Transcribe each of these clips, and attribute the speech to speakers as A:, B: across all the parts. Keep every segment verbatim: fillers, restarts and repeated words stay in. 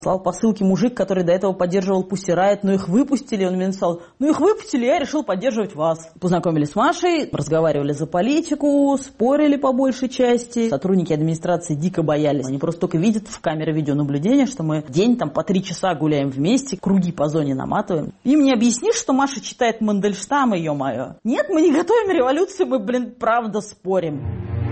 A: Слал посылки мужик, который до этого поддерживал Pussy Riot, но их выпустили. Он мне написал: ну их выпустили, я решил поддерживать вас. Познакомились с Машей, разговаривали за политику, спорили по большей части. Сотрудники администрации дико боялись. Они просто только видят в камере видеонаблюдения, что мы день там по три часа гуляем вместе, круги по зоне наматываем. Им не объяснишь, что Маша читает Мандельштама, ё-моё. Нет, мы не готовим революцию, мы, блин, правда спорим.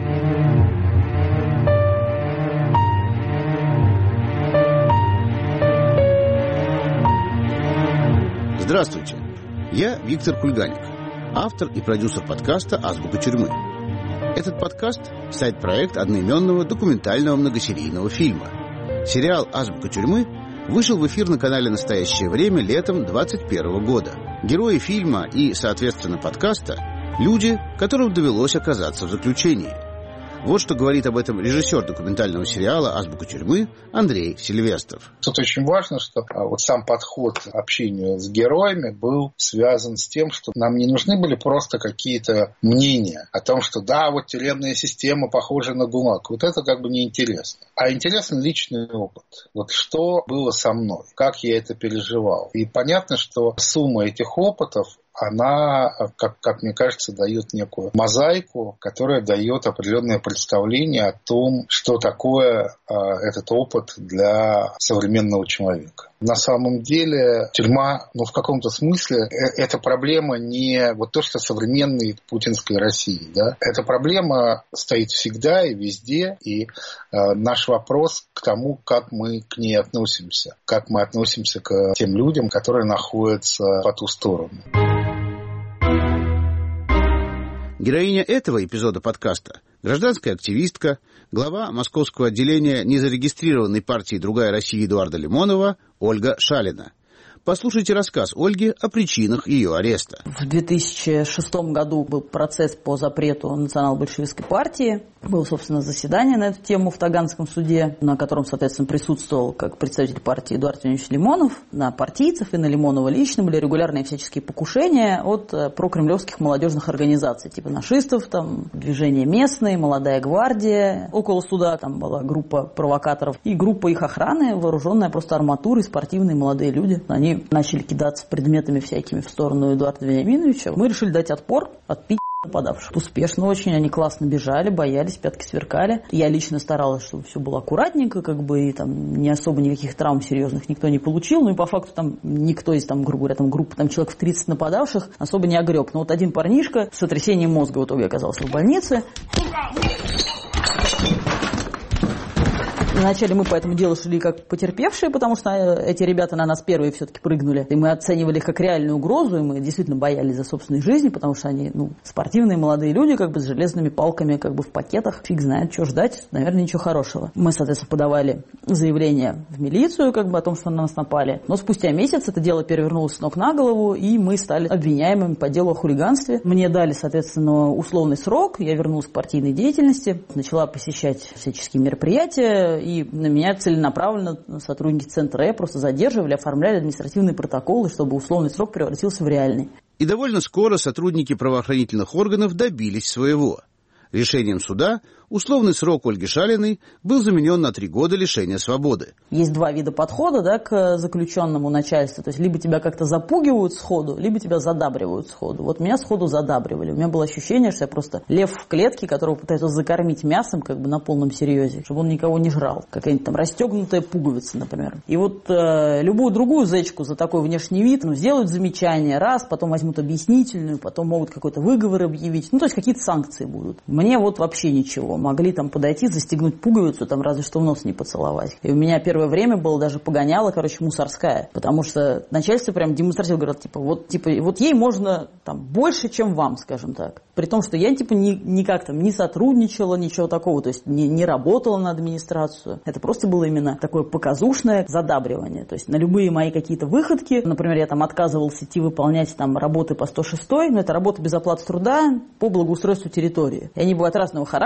B: Здравствуйте, я Виктор Кульганик, автор и продюсер подкаста «Азбука тюрьмы». Этот подкаст – сайт-проект одноименного документального многосерийного фильма. Сериал «Азбука тюрьмы» вышел в эфир на канале «Настоящее время» летом двадцать первого года. Герои фильма и, соответственно, подкаста – люди, которым довелось оказаться в заключении. Вот что говорит об этом режиссер документального сериала «Азбука тюрьмы» Андрей Сильвестров.
C: Тут очень важно, что вот сам подход к общению с героями был связан с тем, что нам не нужны были просто какие-то мнения о том, что да, вот тюремная система похожа на ГУЛАГ. Вот это как бы неинтересно. А интересен личный опыт. Вот что было со мной, как я это переживал. И понятно, что сумма этих опытов, она, как, как мне кажется, дает некую мозаику, которая дает определенное представление о том, что такое э, этот опыт для современного человека. На самом деле тюрьма, ну, в каком-то смысле, э, это проблема не вот то, что современной путинской России, да. Эта проблема стоит всегда и везде, и э, наш вопрос к тому, как мы к ней относимся, как мы относимся к тем людям, которые находятся по ту сторону.
B: Героиня этого эпизода подкаста – гражданская активистка, глава московского отделения незарегистрированной партии «Другая Россия» Эдуарда Лимонова Ольга Шалина. Послушайте рассказ Ольги о причинах ее ареста.
A: В две тысячи шестом году был процесс по запрету национал-большевистской партии. Было, собственно, заседание на эту тему в Таганском суде, на котором, соответственно, присутствовал как представитель партии Эдуард Леонидович Лимонов. На партийцев и на Лимонова лично были регулярные всяческие покушения от прокремлевских молодежных организаций, типа нашистов, там, движение местные, молодая гвардия. Около суда там была группа провокаторов и группа их охраны, вооруженная просто арматурой, спортивные молодые люди. Они начали кидаться предметами всякими в сторону Эдуарда Вениаминовича. Мы решили дать отпор, отпить нападавших. Успешно очень, они классно бежали, боялись, пятки сверкали. Я лично старалась, чтобы все было аккуратненько, как бы, и там не особо никаких травм серьезных никто не получил. Ну и по факту там никто из, там, грубо говоря, там группы, там человек в тридцать нападавших особо не огреб. Но вот один парнишка с сотрясением мозга в итоге оказался в больнице. Вначале мы по этому делу шли как потерпевшие, потому что эти ребята на нас первые все-таки прыгнули. И мы оценивали их как реальную угрозу, и мы действительно боялись за собственной жизни, потому что они, ну, спортивные молодые люди, как бы с железными палками, как бы в пакетах. Фиг знает, что ждать, наверное, ничего хорошего. Мы, соответственно, подавали заявление в милицию, как бы о том, что на нас напали. Но спустя месяц это дело перевернулось с ног на голову, и мы стали обвиняемыми по делу о хулиганстве. Мне дали, соответственно, условный срок, я вернулась к партийной деятельности, начала посещать всяческие мероприятия, и на меня целенаправленно сотрудники Центра Э просто задерживали, оформляли административные протоколы, чтобы условный срок превратился в реальный.
B: И довольно скоро сотрудники правоохранительных органов добились своего. Решением суда условный срок Ольги Шалиной был заменен на три года лишения свободы.
A: Есть два вида подхода, да, к заключенному начальству. То есть либо тебя как-то запугивают сходу, либо тебя задабривают сходу. Вот меня сходу задабривали. У меня было ощущение, что я просто лев в клетке, которого пытаются закормить мясом как бы на полном серьезе, чтобы он никого не жрал. Какая-нибудь там расстегнутая пуговица, например. И вот э, любую другую зечку за такой внешний вид, ну, сделают замечание раз, потом возьмут объяснительную, потом могут какой-то выговор объявить. Ну, то есть какие-то санкции будут. Мне вот вообще ничего. Могли там подойти, застегнуть пуговицу, там разве что в нос не поцеловать. И у меня первое время было даже погоняло, короче, мусорская. Потому что начальство прям демонстративно говорит, типа, вот, типа, вот ей можно там больше, чем вам, скажем так. При том, что я, типа, ни, никак там не сотрудничала, ничего такого, то есть не, не работала на администрацию. Это просто было именно такое показушное задабривание. То есть на любые мои какие-то выходки, например, я там отказывался идти выполнять там работы по сто шестой, но это работа без оплаты труда по благоустройству территории. И они бывают разного характера, то есть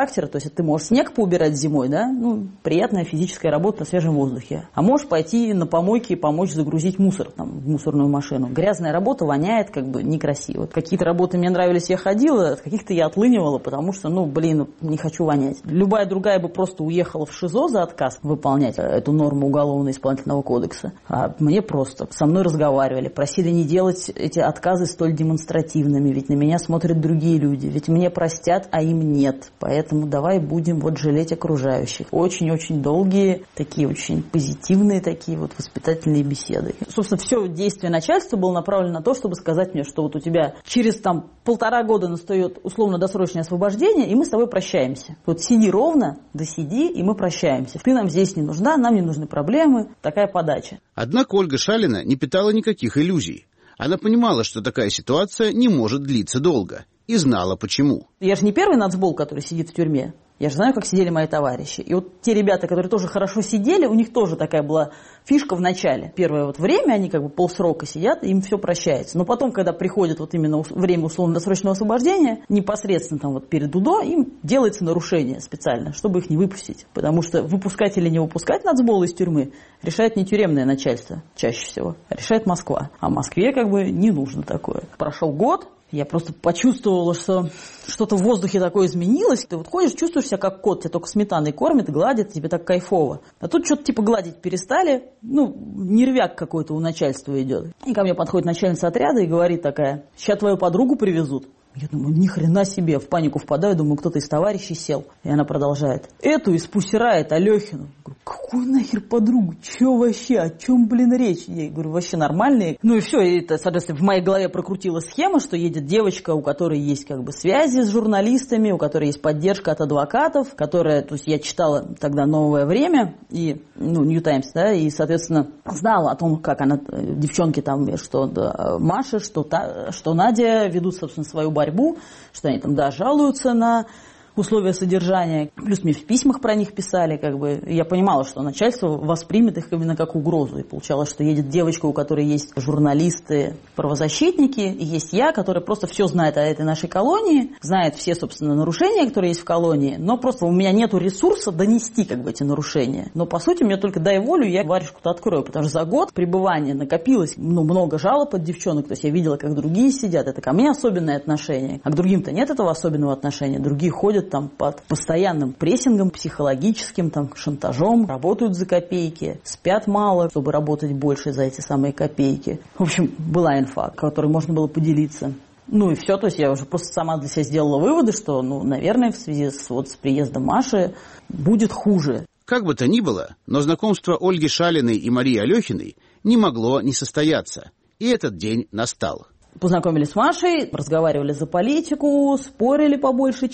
A: есть ты можешь снег поубирать зимой, да, ну, приятная физическая работа на свежем воздухе. А можешь пойти на помойке и помочь загрузить мусор там, в мусорную машину. Грязная работа воняет как бы некрасиво. Какие-то работы мне нравились, я ходила, от каких-то я отлынивала, потому что, ну, блин, не хочу вонять. Любая другая бы просто уехала в ШИЗО за отказ выполнять эту норму Уголовно-исполнительного кодекса. А мне просто со мной разговаривали, просили не делать эти отказы столь демонстративными, ведь на меня смотрят другие люди, ведь мне простят, а им нет. Поэтому давай будем вот жалеть окружающих. Очень-очень долгие, такие очень позитивные такие вот воспитательные беседы. Собственно, все действие начальства было направлено на то, чтобы сказать мне, что вот у тебя через там полтора года настает условно-досрочное освобождение, и мы с тобой прощаемся. Вот сиди ровно, досиди, и мы прощаемся. Ты нам здесь не нужна, нам не нужны проблемы. Такая подача.
B: Однако Ольга Шалина не питала никаких иллюзий. Она понимала, что такая ситуация не может длиться долго. И знала почему.
A: Я же не первый нацбол, который сидит в тюрьме. Я же знаю, как сидели мои товарищи. И вот те ребята, которые тоже хорошо сидели, у них тоже такая была фишка в начале. Первое вот время, они как бы полсрока сидят, им все прощается. Но потом, когда приходит вот именно время условно-досрочного освобождения, непосредственно там вот перед УДО, им делается нарушение специально, чтобы их не выпустить. Потому что выпускать или не выпускать нацбол из тюрьмы решает не тюремное начальство чаще всего, а решает Москва. А Москве как бы не нужно такое. Прошел год. Я просто почувствовала, что что-то в воздухе такое изменилось. Ты вот ходишь, чувствуешь себя как кот, тебя только сметаной кормят, гладят, тебе так кайфово. А тут что-то типа гладить перестали, ну, нервяк какой-то у начальства идет. И ко мне подходит начальница отряда и говорит такая: сейчас твою подругу привезут. Я думаю, ни хрена себе, в панику впадаю, думаю, кто-то из товарищей сел. И она продолжает: эту из Пусирает Алехину. Говорю, какую нахер подругу? Че вообще? О чем, блин, речь? Я говорю, вообще нормальные. Ну и все, и это, соответственно, в моей голове прокрутилась схема, что едет девочка, у которой есть как бы связи с журналистами, у которой есть поддержка от адвокатов, которая, то есть я читала тогда «Новое время» и, ну, New Times, да, и, соответственно, знала о том, как она, девчонки там, что да, Маша, что, та, что Надя ведут, собственно, свою борьбу. борьбу, что они там, да, жалуются на условия содержания. Плюс мне в письмах про них писали, как бы. И я понимала, что начальство воспримет их именно как угрозу. И получалось, что едет девочка, у которой есть журналисты, правозащитники, и есть я, которая просто все знает о этой нашей колонии, знает все, собственно, нарушения, которые есть в колонии, но просто у меня нету ресурса донести, как бы, эти нарушения. Но, по сути, мне только дай волю, я варежку-то открою, потому что за год пребывания накопилось, ну, много жалоб от девчонок, то есть я видела, как другие сидят, это ко мне особенное отношение, а к другим-то нет этого особенного отношения, другие ходят там под постоянным прессингом психологическим, там, шантажом, работают за копейки, спят мало, чтобы работать больше за эти самые копейки. В общем, была инфа, которой можно было поделиться. Ну и все, то есть я уже просто сама для себя сделала выводы, что, ну, наверное, в связи с, вот, с приездом Маши будет хуже.
B: Как бы то ни было, но знакомство Ольги Шалиной и Марии Алехиной не могло не состояться. И этот день настал.
A: Познакомились с Машей, разговаривали за политику, спорили по большей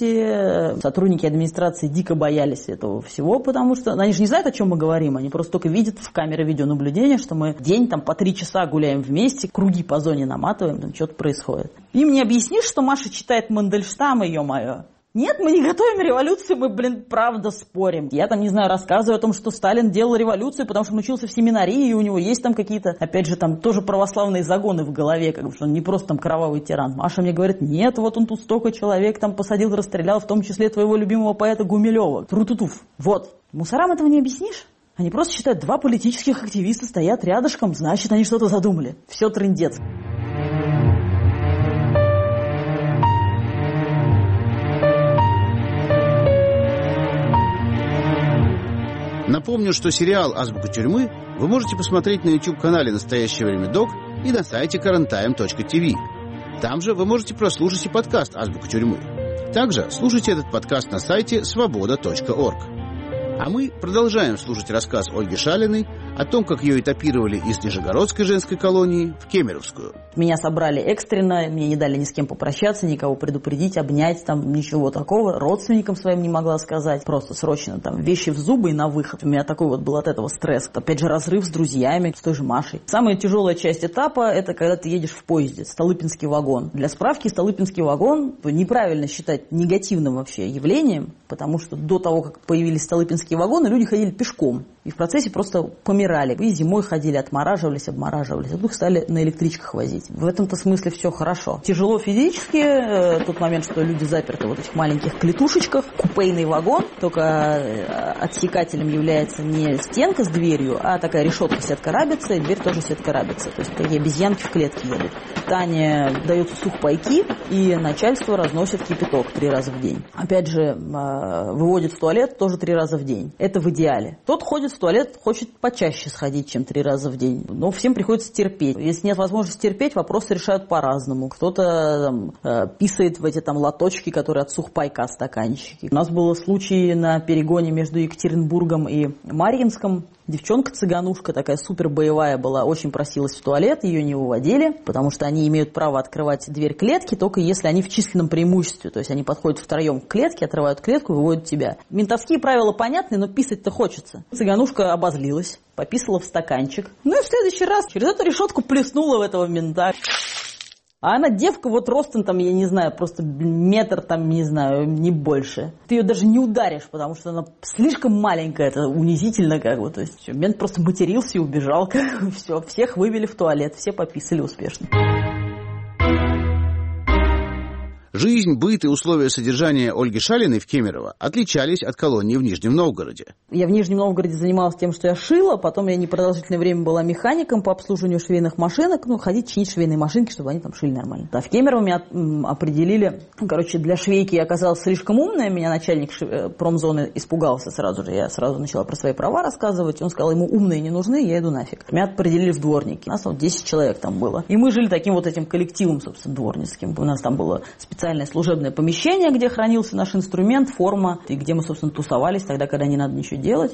A: части. Сотрудники администрации дико боялись этого всего, потому что они же не знают, о чем мы говорим, они просто только видят в камере видеонаблюдения, что мы день там по три часа гуляем вместе, круги по зоне наматываем, там что-то происходит. Им не объяснишь, что Маша читает Мандельштама, ё-моё. Нет, мы не готовим революцию, мы, блин, правда спорим. Я там, не знаю, рассказываю о том, что Сталин делал революцию, потому что он учился в семинарии, и у него есть там какие-то, опять же, там тоже православные загоны в голове, как бы, что он не просто там кровавый тиран. Маша мне говорит: нет, вот он тут столько человек там посадил, расстрелял, в том числе твоего любимого поэта Гумилева. Тру-ту-туф. Вот. Мусорам этого не объяснишь? Они просто считают, два политических активиста стоят рядышком, значит, они что-то задумали. Все трындец.
B: Напомню, что сериал «Азбука тюрьмы» вы можете посмотреть на YouTube-канале «Настоящее время док» и на сайте карантайм точка ти ви. Там же вы можете прослушать и подкаст «Азбука тюрьмы». Также слушайте этот подкаст на сайте свобода точка орг. А мы продолжаем слушать рассказ Ольги Шалиной о том, как ее этапировали из Нижегородской женской колонии в Кемеровскую.
A: Меня собрали экстренно, мне не дали ни с кем попрощаться, никого предупредить, обнять, там ничего такого. Родственникам своим не могла сказать. Просто срочно там вещи в зубы и на выход. У меня такой вот был от этого стресс. Опять же, разрыв с друзьями, с той же Машей. Самая тяжелая часть этапа – это когда ты едешь в поезде, Столыпинский вагон. Для справки, Столыпинский вагон неправильно считать негативным вообще явлением, потому что до того, как появились Столыпинские вагоны, люди ходили пешком. И в процессе просто помирали. И зимой ходили, отмораживались, обмораживались. А вдруг стали на электричках возить. В этом-то смысле все хорошо. Тяжело физически, тот момент, что люди заперты в вот этих маленьких клетушечках, купейный вагон, только отсекателем является не стенка с дверью, а такая решетка сетка рабица, и дверь тоже сетка рабица. То есть такие обезьянки в клетке едут. Питание дается сухпайки, и начальство разносит кипяток три раза в день. Опять же, выводит в туалет тоже три раза в день. Это в идеале. Тот ходит в туалет, хочет почаще сходить, чем три раза в день. Но всем приходится терпеть. Если нет возможности терпеть, вопросы решают по-разному. Кто-то там, писает в эти там лоточки, которые от сухпайка стаканчики. У нас был случай на перегоне между Екатеринбургом и Марьинском. Девчонка-цыганушка такая супер боевая была, очень просилась в туалет, ее не выводили, потому что они имеют право открывать дверь клетки, только если они в численном преимуществе. То есть они подходят втроем к клетке, отрывают клетку и выводят тебя. Ментовские правила понятны, но писать-то хочется. Цыганушка обозлилась, пописала в стаканчик. Ну и в следующий раз через эту решетку плеснула в этого мента. А она девка вот ростом там, я не знаю, просто метр там, не знаю, не больше. Ты ее даже не ударишь, потому что она слишком маленькая, это унизительно как бы. То есть мент просто матерился и убежал, как бы, все. Всех вывели в туалет, все пописали успешно.
B: Жизнь, быт и условия содержания Ольги Шалиной в Кемерово отличались от колонии в Нижнем Новгороде.
A: Я в Нижнем Новгороде занималась тем, что я шила, потом я непродолжительное время была механиком по обслуживанию швейных машинок, ну, ходить, чинить швейные машинки, чтобы они там шили нормально. А в Кемерово меня определили, короче, для швейки я оказалась слишком умная, меня начальник промзоны испугался сразу же, я сразу начала про свои права рассказывать, он сказал, ему умные не нужны, я иду нафиг. Меня определили в дворники, у нас вот десять человек там было, и мы жили таким вот этим коллективом, собственно, дворницким, у нас там было специальное служебное помещение, где хранился наш инструмент, форма, и где мы, собственно, тусовались тогда, когда не надо ничего делать.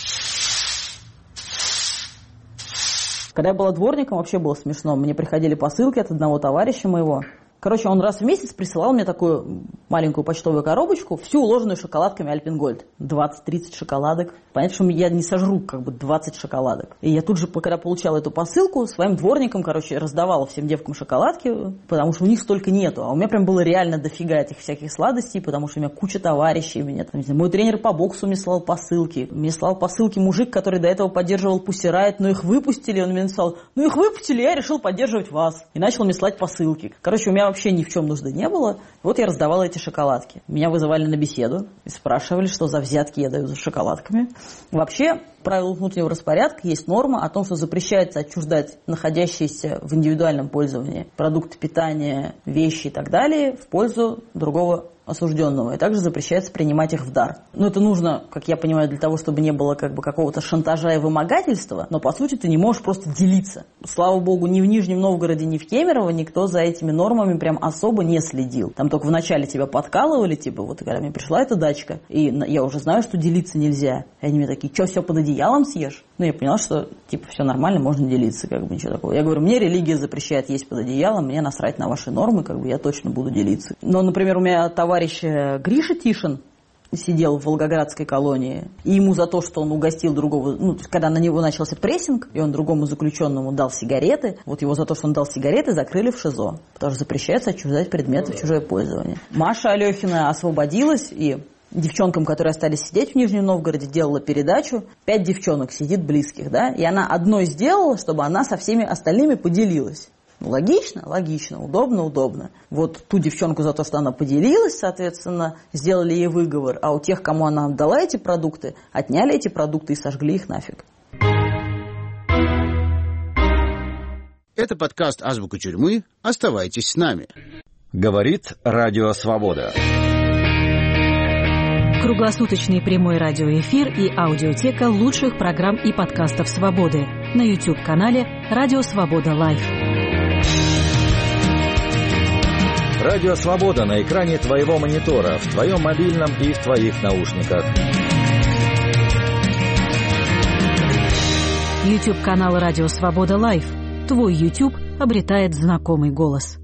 A: Когда я была дворником, вообще было смешно. Мне приходили посылки от одного товарища моего. Короче, он раз в месяц присылал мне такую маленькую почтовую коробочку, всю уложенную шоколадками Альпенгольд. двадцать-тридцать шоколадок. Понятно, что я не сожру как бы двадцать шоколадок. И я тут же, когда получала эту посылку, своим дворникам, короче, раздавала всем девкам шоколадки, потому что у них столько нету. А у меня прям было реально дофига этих всяких сладостей, потому что у меня куча товарищей. У меня, там, не знаю, мой тренер по боксу мне слал посылки. Мне слал посылки мужик, который до этого поддерживал Pussy Riot, но их выпустили. Он мне написал, ну их выпустили, я решил поддерживать вас. И начал мне слать посылки. Короче, у меня вообще ни в чем нужды не было. Вот я раздавала эти шоколадки. Меня вызывали на беседу и спрашивали, что за взятки я даю за шоколадками. Вообще, правило внутреннего распорядка есть норма о том, что запрещается отчуждать находящиеся в индивидуальном пользовании продукты питания, вещи и так далее в пользу другого осужденного. И также запрещается принимать их в дар. Но это нужно, как я понимаю, для того, чтобы не было как бы какого-то шантажа и вымогательства, но по сути ты не можешь просто делиться. Слава богу, ни в Нижнем Новгороде, ни в Кемерово никто за этими нормами прям особо не следил. Там только вначале тебя подкалывали, типа, вот когда мне пришла эта дачка, и я уже знаю, что делиться нельзя. И они мне такие, что, все под одеялом съешь? Ну, я поняла, что, типа, все нормально, можно делиться, как бы, ничего такого. Я говорю, мне религия запрещает есть под одеялом, мне насрать на ваши нормы, как бы, я точно буду делиться. Но, например, у меня товарищ Гриша Тишин сидел в Волгоградской колонии, и ему за то, что он угостил другого, ну, когда на него начался прессинг, и он другому заключенному дал сигареты, вот его за то, что он дал сигареты, закрыли в ШИЗО, потому что запрещается отчуждать предметы в чужое пользование. Маша Алехина освободилась, и девчонкам, которые остались сидеть в Нижнем Новгороде, делала передачу. Пять девчонок сидит близких, да, и она одной сделала, чтобы она со всеми остальными поделилась. Логично? Логично. Удобно? Удобно. Вот ту девчонку за то, что она поделилась, соответственно, сделали ей выговор, а у тех, кому она отдала эти продукты, отняли эти продукты и сожгли их нафиг.
B: Это подкаст «Азбука тюрьмы». Оставайтесь с нами.
D: Говорит Радио Свобода.
E: Круглосуточный прямой радиоэфир и аудиотека лучших программ и подкастов «Свободы» на YouTube-канале «Радио Свобода Лайв».
D: Радио Свобода на экране твоего монитора, в твоем мобильном и в твоих наушниках.
E: YouTube-канал «Радио Свобода Лайв». Твой YouTube обретает знакомый голос.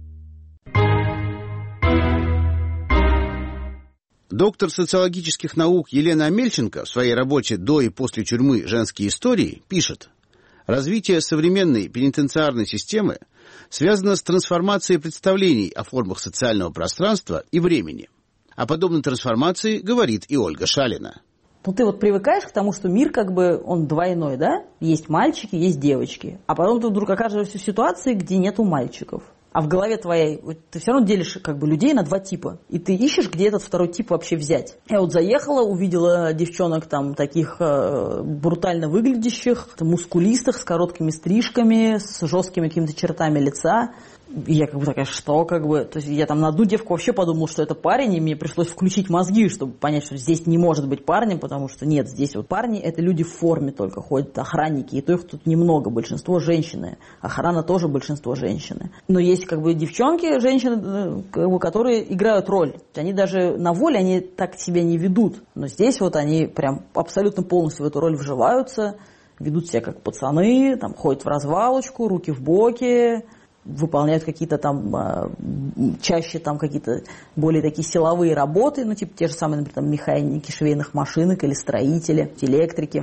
B: Доктор социологических наук Елена Амельченко в своей работе «До и после тюрьмы. Женские истории» пишет: развитие современной пенитенциарной системы связано с трансформацией представлений о формах социального пространства и времени. О подобной трансформации говорит и Ольга Шалина.
A: то ты вот привыкаешь к тому, что мир как бы он двойной, да? Есть мальчики, есть девочки. А потом ты вдруг окажешься в ситуации, где нету мальчиков. А в голове твоей ты все равно делишь как бы людей на два типа. И ты ищешь, где этот второй тип вообще взять. Я вот заехала, увидела девчонок там таких э, брутально выглядящих, мускулистых, с короткими стрижками, с жесткими какими-то чертами лица. И я как бы такая, что как бы... То есть я там на одну девку вообще подумала, что это парень, и мне пришлось включить мозги, чтобы понять, что здесь не может быть парнем, потому что нет, здесь вот парни, это люди в форме только ходят, охранники, и то их тут немного, большинство женщины. Охрана тоже большинство женщины. Но есть как бы девчонки, женщины, как бы, которые играют роль. Они даже на воле, они так себя не ведут. Но здесь вот они прям абсолютно полностью в эту роль вживаются, ведут себя как пацаны, там ходят в развалочку, руки в боки, выполняют какие-то там, чаще там какие-то более такие силовые работы, ну, типа те же самые, например, там, механики швейных машинок или строители, электрики.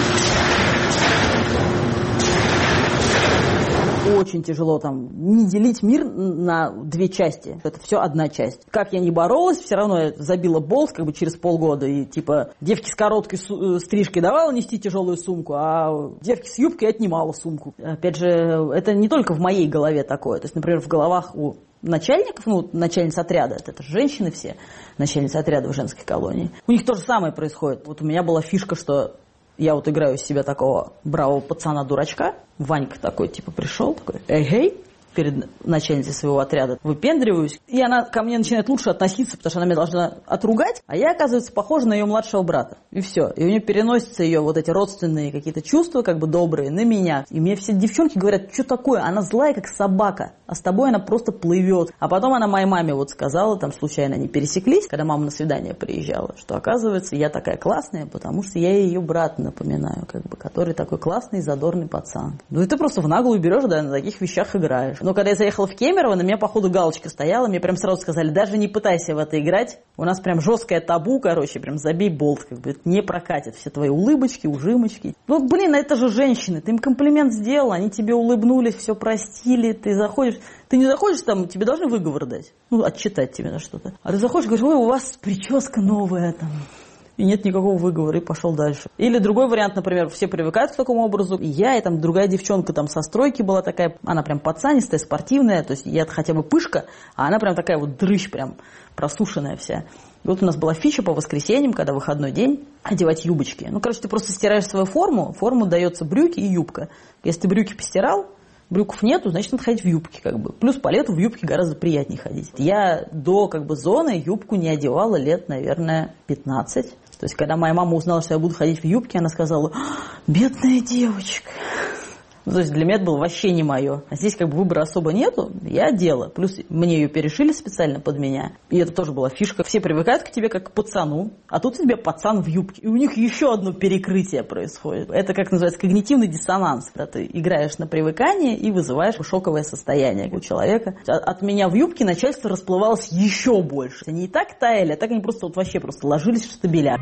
A: Очень тяжело там не делить мир на две части. Это все одна часть. Как я ни боролась, все равно я забила болт как бы через полгода. И типа девки с короткой стрижкой давала нести тяжелую сумку, а девки с юбкой отнимала сумку. Опять же, это не только в моей голове такое. То есть, например, в головах у начальников, ну, начальниц отряда, это, это же женщины все, начальницы отряда в женской колонии. У них то же самое происходит. Вот у меня была фишка, что я вот играю из себя такого бравого пацана-дурачка. Ванька такой, типа, пришел, такой, эй-эй, перед начальницей своего отряда, выпендриваюсь, и она ко мне начинает лучше относиться, потому что она меня должна отругать, а я, оказывается, похожа на ее младшего брата. И все. И у нее переносятся ее вот эти родственные какие-то чувства, как бы добрые, на меня. И мне все девчонки говорят, что такое? Она злая, как собака, а с тобой она просто плывет. А потом она моей маме вот сказала, там случайно они пересеклись, когда мама на свидание приезжала, что, оказывается, я такая классная, потому что я ее брата напоминаю, как бы, который такой классный, задорный пацан. Ну и ты просто в наглую берешь, да, на таких вещах играешь. Но когда я заехала в Кемерово, на меня, походу, галочка стояла. Мне прям сразу сказали, даже не пытайся в это играть. У нас прям жесткое табу, короче, прям забей болт. Как бы это не прокатит. Все твои улыбочки, ужимочки. Ну, блин, это же женщины. Ты им комплимент сделал, они тебе улыбнулись, все простили. Ты заходишь, ты не заходишь там, тебе должны выговор дать. Ну, отчитать тебе на что-то. А ты заходишь и говоришь, ой, у вас прическа новая там. И нет никакого выговора, и пошел дальше. Или другой вариант, например, все привыкают к такому образу. И я, и там другая девчонка там со стройки была такая, она прям пацанистая, спортивная, то есть я хотя бы пышка, а она прям такая вот дрыщ, прям просушенная вся. И вот у нас была фича по воскресеньям, когда выходной день, одевать юбочки. Ну, короче, ты просто стираешь свою форму, форму дается брюки и юбка. Если ты брюки постирал, брюков нету, значит, надо ходить в юбке, как бы. Плюс по лету в юбке гораздо приятнее ходить. Я до, как бы, зоны юбку не одевала лет, наверное, пятнадцать. То есть, когда моя мама узнала, что я буду ходить в юбке, она сказала, бедная девочка. Ну, то есть, для меня это было вообще не мое. А здесь как бы выбора особо нету, я одела. Плюс мне ее перешили специально под меня. И это тоже была фишка. Все привыкают к тебе как к пацану, а тут у тебя пацан в юбке. И у них еще одно перекрытие происходит. Это, как называется, когнитивный диссонанс. Когда ты играешь на привыкание и вызываешь шоковое состояние у человека. От меня в юбке начальство расплывалось еще больше. Они и так таяли, а так они просто вот вообще просто ложились в штабеля.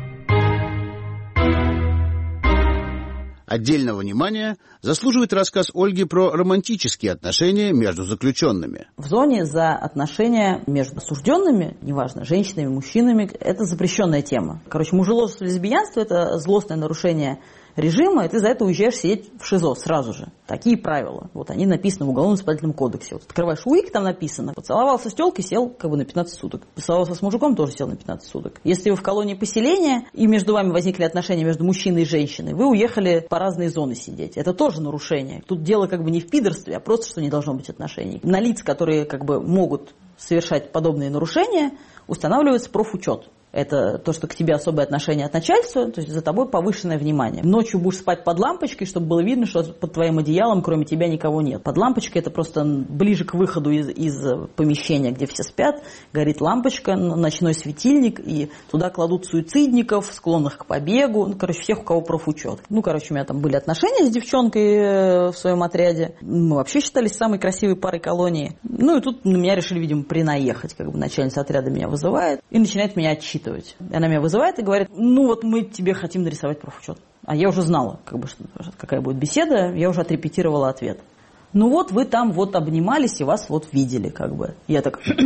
B: Отдельного внимания заслуживает рассказ Ольги про романтические отношения между заключенными.
A: В зоне за отношения между осужденными, неважно, женщинами, мужчинами, это запрещенная тема. Короче, мужеложество, лесбиянство – это злостное нарушение режима, и ты за это уезжаешь сидеть в ШИЗО сразу же. Такие правила. Вот они написаны в Уголовно-исполнительном кодексе. Вот открываешь УИК, там написано. Поцеловался с тёлкой, сел как бы на пятнадцать суток. Поцеловался с мужиком, тоже сел на пятнадцать суток. Если вы в колонии поселения, и между вами возникли отношения между мужчиной и женщиной, вы уехали по разные зоны сидеть. Это тоже нарушение. Тут дело как бы не в пидорстве, а просто, что не должно быть отношений. На лиц, которые как бы могут совершать подобные нарушения, устанавливается профучет. Это то, что к тебе особое отношение от начальства, то есть за тобой повышенное внимание. Ночью будешь спать под лампочкой, чтобы было видно, что под твоим одеялом кроме тебя никого нет. Под лампочкой это просто ближе к выходу из, из помещения, где все спят, горит лампочка, ночной светильник, и туда кладут суицидников, склонных к побегу, ну, короче, всех, у кого профучет. Ну, короче, у меня там были отношения с девчонкой в своем отряде. Мы вообще считались самой красивой парой колонии. Ну, и тут на меня решили, видимо, принаехать, как бы начальница отряда меня вызывает и начинает меня отчитывать. Она меня вызывает и говорит, ну вот мы тебе хотим нарисовать профучет. А я уже знала, как бы, какая будет беседа, я уже отрепетировала ответ. Ну вот вы там вот обнимались и вас вот видели, как бы. Я так,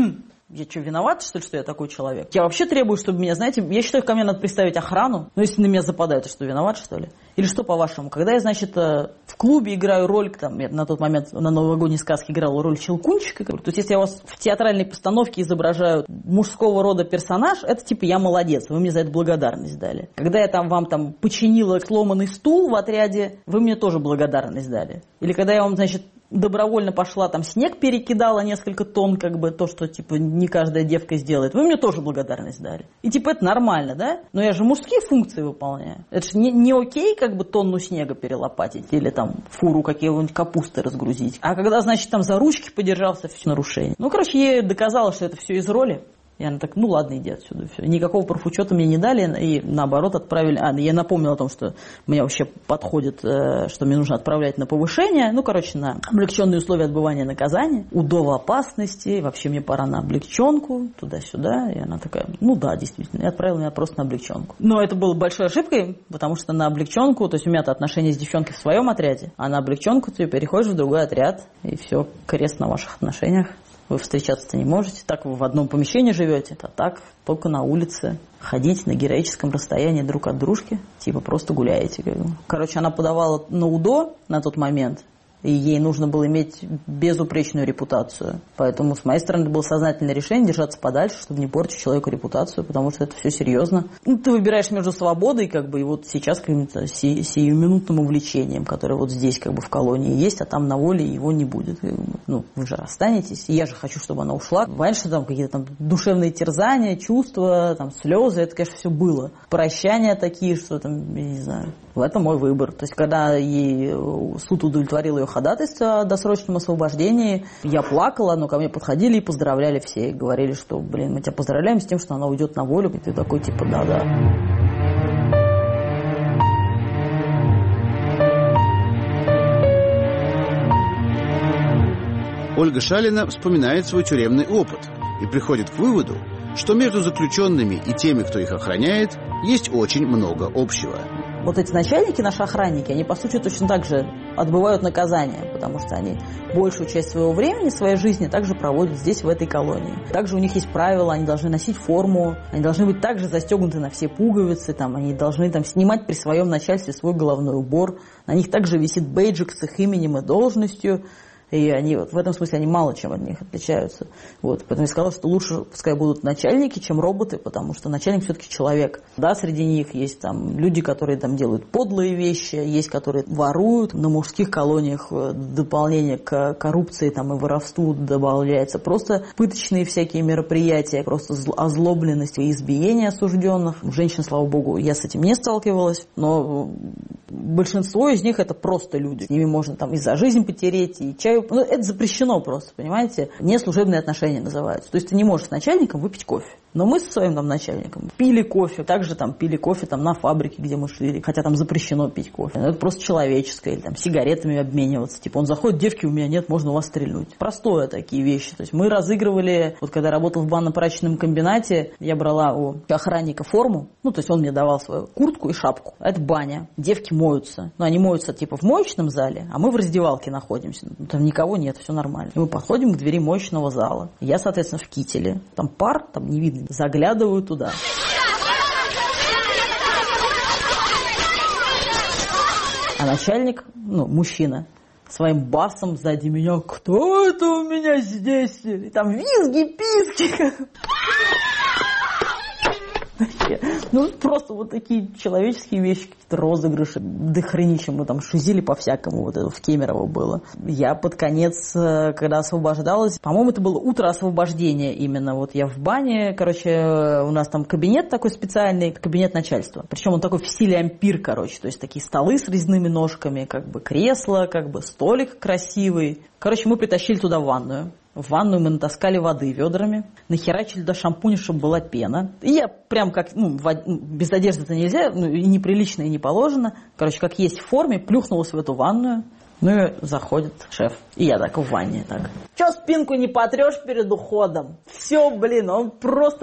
A: Я что, виноват, что ли, что я такой человек? Я вообще требую, чтобы меня, знаете, я считаю, ко мне надо представить охрану. Ну, если на меня западают, то что, виноват, что ли? Или что, по-вашему? Когда я, значит, в клубе играю роль, там, я на тот момент на новогодней сказке играл роль Щелкунчика, то есть если я вас в театральной постановке изображаю мужского рода персонаж, это типа я молодец, вы мне за это благодарность дали. Когда я там вам там починила сломанный стул в отряде, вы мне тоже благодарность дали. Или когда я вам, значит, добровольно пошла, там снег перекидала несколько тонн, как бы то, что типа не каждая девка сделает. Вы мне тоже благодарность дали. И типа это нормально, да? Но я же мужские функции выполняю. Это же не, не окей, как бы тонну снега перелопатить или там фуру какие-нибудь капусты разгрузить. А когда, значит, там за ручки подержался, все нарушение. Ну, короче, я ей доказала, что это все из роли. И она так, ну ладно, иди отсюда. Все. Никакого профучета мне не дали, и наоборот отправили. А, я напомнила о том, что мне вообще подходит, что мне нужно отправлять на повышение, ну, короче, на облегченные условия отбывания наказания, удова опасности, вообще мне пора на облегченку, туда-сюда. И она такая, ну да, действительно, и отправила меня просто на облегченку. Но это было большой ошибкой, потому что на облегченку, то есть у меня-то отношения с девчонкой в своем отряде, а на облегченку ты переходишь в другой отряд, и все, крест на ваших отношениях. Вы встречаться-то не можете, так вы в одном помещении живете, а так только на улице. Ходить на героическом расстоянии друг от дружки, типа просто гуляете. Короче, она подавала на УДО на тот момент, и ей нужно было иметь безупречную репутацию. Поэтому с моей стороны было сознательное решение держаться подальше, чтобы не портить человеку репутацию, потому что это все серьезно. Ну, ты выбираешь между свободой, как бы, и вот сейчас каким-то си- сиюминутным увлечением, которое вот здесь, как бы, в колонии есть, а там на воле его не будет. Ну, вы же расстанетесь, и я же хочу, чтобы она ушла. Раньше там какие-то там душевные терзания, чувства, там слезы, это, конечно, все было. Прощания такие, что там, я не знаю, это мой выбор. То есть, когда ей суд удовлетворил ее ходатайство о досрочном освобождении, я плакала, но ко мне подходили и поздравляли все. И говорили, что, блин, мы тебя поздравляем с тем, что она уйдет на волю. И ты такой, типа, да-да.
B: Ольга Шалина вспоминает свой тюремный опыт и приходит к выводу, что между заключенными и теми, кто их охраняет, есть очень много общего.
A: Вот эти начальники, наши охранники, они, по сути, точно так же отбывают наказание, потому что они большую часть своего времени, своей жизни также проводят здесь, в этой колонии. Также у них есть правила, они должны носить форму, они должны быть также застегнуты на все пуговицы, там, они должны там, снимать при своем начальстве свой головной убор, на них также висит бейджик с их именем и должностью. И они вот в этом смысле они мало чем от них отличаются. Вот. Поэтому я сказала, что лучше пускай будут начальники, чем роботы, потому что начальник все-таки человек. Да, среди них есть там люди, которые там делают подлые вещи, есть, которые воруют. На мужских колониях дополнение к коррупции там, и воровству добавляется просто пыточные всякие мероприятия, просто озлобленность и избиение осужденных. Женщин, слава богу, я с этим не сталкивалась, но большинство из них это просто люди. С ними можно там и за жизнь потереть, и чай. Ну, это запрещено просто, понимаете? Неслужебные отношения называются. То есть ты не можешь с начальником выпить кофе. Но мы со своим там начальником пили кофе, также там пили кофе там на фабрике, где мы шли, хотя там запрещено пить кофе. Но это просто человеческое, или там сигаретами обмениваться. Типа он заходит, девки у меня нет, можно у вас стрельнуть. Простое такие вещи. То есть мы разыгрывали, вот когда я работал в банно-прачечном комбинате, я брала у охранника форму, ну то есть он мне давал свою куртку и шапку. Это баня. Девки моются. Ну они моются типа в моечном зале, а мы в раздевалке находимся. Ну, там никого нет, все нормально. И мы подходим к двери моечного зала. Я, соответственно, в кителе. Там пар, там не видно. Заглядываю туда. А начальник, ну, мужчина, своим басом сзади меня: кто это у меня здесь? И там визги, писки. Ну, просто вот такие человеческие вещи, какие-то розыгрыши, до хренища мы там шизили по-всякому, вот это в Кемерово было. Я под конец, когда освобождалась, по-моему, это было утро освобождения именно, вот я в бане, короче, у нас там кабинет такой специальный, кабинет начальства, причем он такой в стиле ампир, короче, то есть такие столы с резными ножками, как бы кресло, как бы столик красивый. Короче, мы притащили туда ванную. В ванную мы натаскали воды ведрами, нахерачили до шампуня, чтобы была пена. И я прям как, ну, без одежды-то нельзя, ну, и неприлично, и не положено. Короче, как есть в форме, плюхнулась в эту ванную. Ну и заходит шеф. И я так в ванне, так. Че спинку не потрешь перед уходом? Все, блин, он просто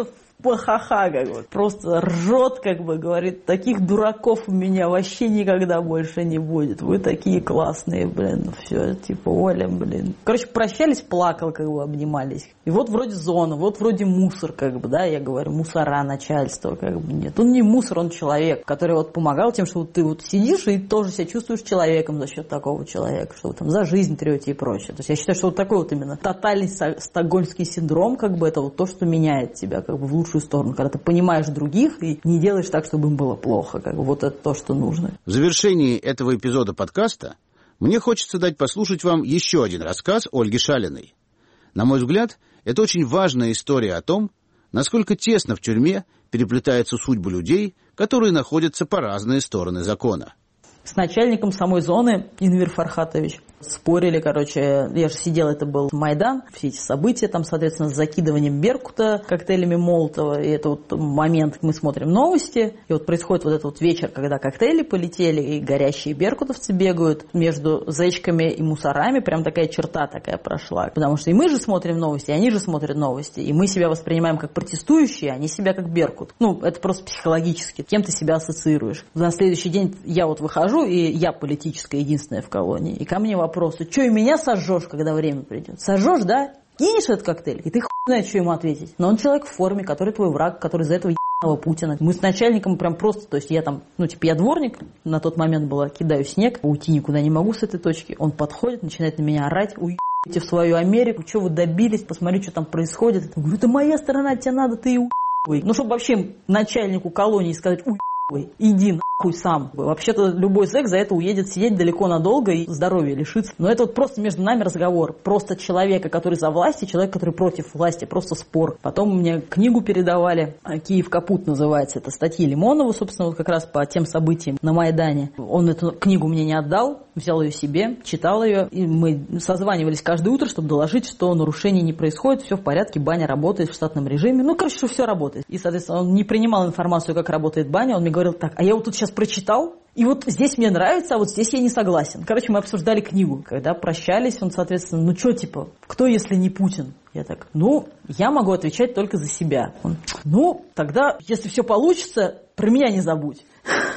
A: ха-ха, как бы, просто ржет, как бы, говорит, таких дураков у меня вообще никогда больше не будет. Вы такие классные, блин, все, типа, Оля, блин. Короче, прощались, плакал, как бы, обнимались. И вот вроде зона, вот вроде мусор, как бы, да, я говорю, мусора начальства, как бы, нет. Он не мусор, он человек, который вот помогал тем, что вот ты вот сидишь и тоже себя чувствуешь человеком за счет такого человека, что вы там за жизнь трете и прочее. То есть я считаю, что вот такой вот именно тотальный стокгольмский синдром, как бы, это вот то, что меняет тебя, как бы, в лучшую сторону, когда ты понимаешь других и не делаешь так, чтобы им было плохо, как бы, вот это то, что нужно.
B: В завершении этого эпизода подкаста мне хочется дать послушать вам еще один рассказ Ольги Шалиной. На мой взгляд, это очень важная история о том, насколько тесно в тюрьме переплетаются судьбы людей, которые находятся по разные стороны закона.
A: С начальником самой зоны Инвир Фархатович спорили, короче, я же сидела, это был Майдан, все эти события, там, соответственно, с закидываем Беркута коктейлями Молотова, и это вот момент, мы смотрим новости, и вот происходит вот этот вот вечер, когда коктейли полетели, и горящие беркутовцы бегают между зэчками и мусорами, прям такая черта такая прошла, потому что и мы же смотрим новости, и они же смотрят новости, и мы себя воспринимаем как протестующие, а они себя как Беркут. Ну, это просто психологически, кем ты себя ассоциируешь. На следующий день я вот выхожу, и я политическая единственная в колонии, и ко мне вопрос, что и меня сожжешь, когда время придет? Сожжешь, да? Кинешь этот коктейль, и ты хуй знаешь, что ему ответить. Но он человек в форме, который твой враг, который за этого ебаного Путина. Мы с начальником прям просто, то есть я там, ну типа я дворник, на тот момент была, кидаю снег, уйти никуда не могу с этой точки. Он подходит, начинает на меня орать, уебите в свою Америку, что вы добились, посмотри, что там происходит. Я говорю, это моя сторона, тебе надо, ты уебывай. Ну, чтобы вообще начальнику колонии сказать, уебывай, иди на. Хуй сам. Вообще-то любой зэк за это уедет сидеть далеко надолго и здоровья лишится. Но это вот просто между нами разговор. Просто человека, который за власть, и человек, который против власти. Просто спор. Потом мне книгу передавали. «Киев капут» называется. Это статьи Лимонова, собственно, вот как раз по тем событиям на Майдане. Он эту книгу мне не отдал. Взял ее себе, читал ее. И мы созванивались каждое утро, чтобы доложить, что нарушений не происходит. Все в порядке, баня работает в штатном режиме. Ну, короче, что все работает. И, соответственно, он не принимал информацию, как работает баня. Он мне говорил, так, а я вот тут сейчас прочитал, и вот здесь мне нравится, а вот здесь я не согласен. Короче, мы обсуждали книгу. Когда прощались, он, соответственно, ну что, типа, кто, если не Путин? Я так, ну, я могу отвечать только за себя. Он, ну, тогда, если все получится, про меня не забудь.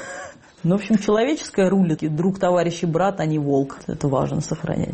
A: Ну, в общем, человеческое рулит. Друг, товарищ и брат, а не волк. Это важно сохранять.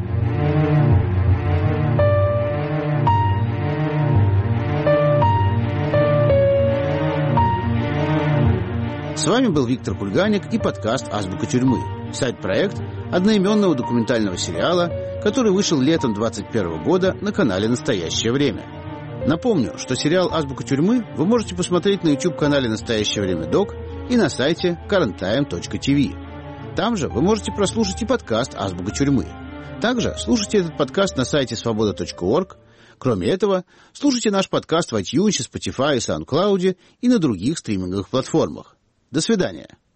B: С вами был Виктор Кульганик и подкаст «Азбука тюрьмы», сайт-проект одноименного документального сериала, который вышел летом двадцать первого года на канале «Настоящее время». Напомню, что сериал «Азбука тюрьмы» вы можете посмотреть на YouTube-канале «Настоящее время Док» и на сайте current time точка ти ви. Там же вы можете прослушать и подкаст «Азбука тюрьмы». Также слушайте этот подкаст на сайте свобода точка орг. Кроме этого, слушайте наш подкаст в iTunes, Spotify, SoundCloud и на других стриминговых платформах. До свидания.